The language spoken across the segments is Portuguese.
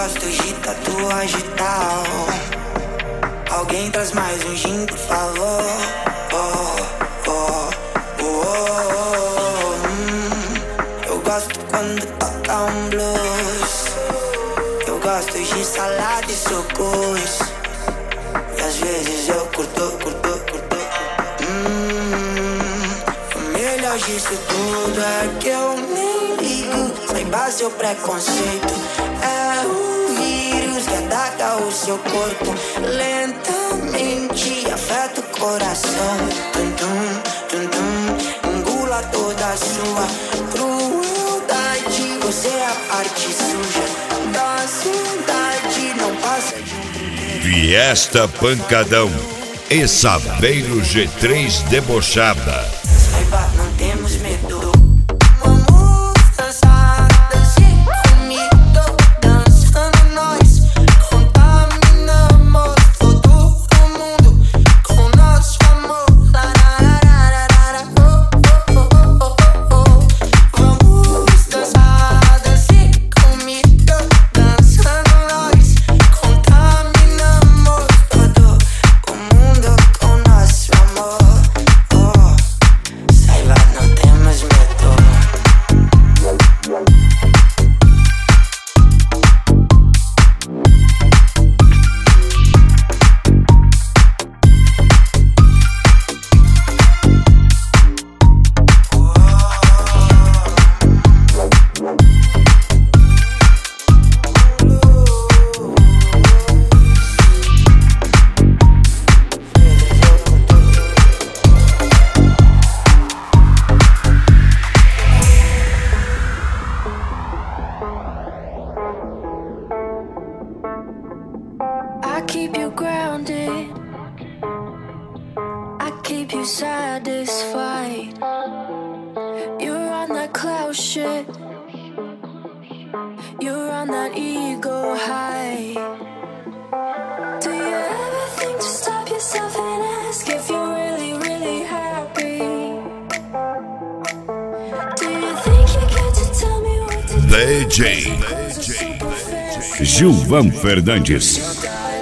gosto de tatuagem e tal. Alguém traz mais um gin, por favor. Eu gosto quando toca um blues. Eu gosto de salada e sucos. E às vezes eu curto. O melhor disso tudo é que eu nem ligo. Saiba seu preconceito. É um vírus que ataca o seu corpo lentamente, afeta o coração. Engula toda a sua crueldade. Você é a parte suja da cidade. Não passa de um brinquedo. Fiesta Pancadão e Saveiro G3 Debochada. Saiba, não temos medo. I keep you grounded, I keep you satisfied. You're on that cloud shit, you're on that ego high. Do you ever think to stop yourself and ask if you're really, really happy? Do you think you get to tell me what to do? DJ Gilvan Fernandes.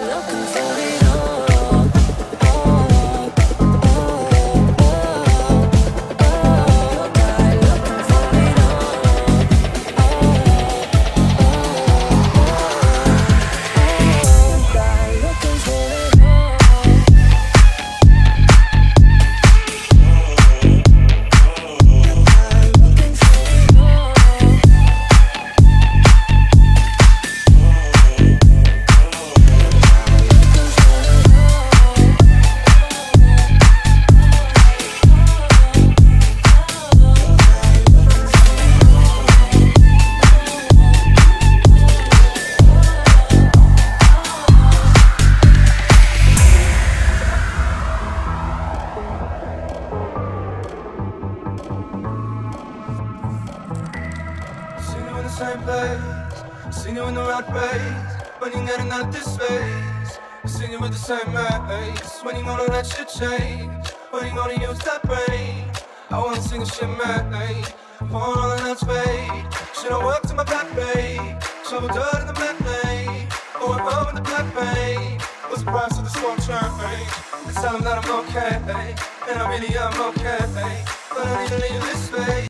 Same place, seen you in the right place. When you're getting out this space, seen you with the same maze. When you gonna let shit change? When you gonna use that brain? I wanna sing a shit mate. Phone all in that fade. Should've worked in my back bay. Shovel dirt in the back lane. Going home in the black pain. What's the price of the storm change? Tell them that I'm okay, and I really am okay. But I need to leave this space.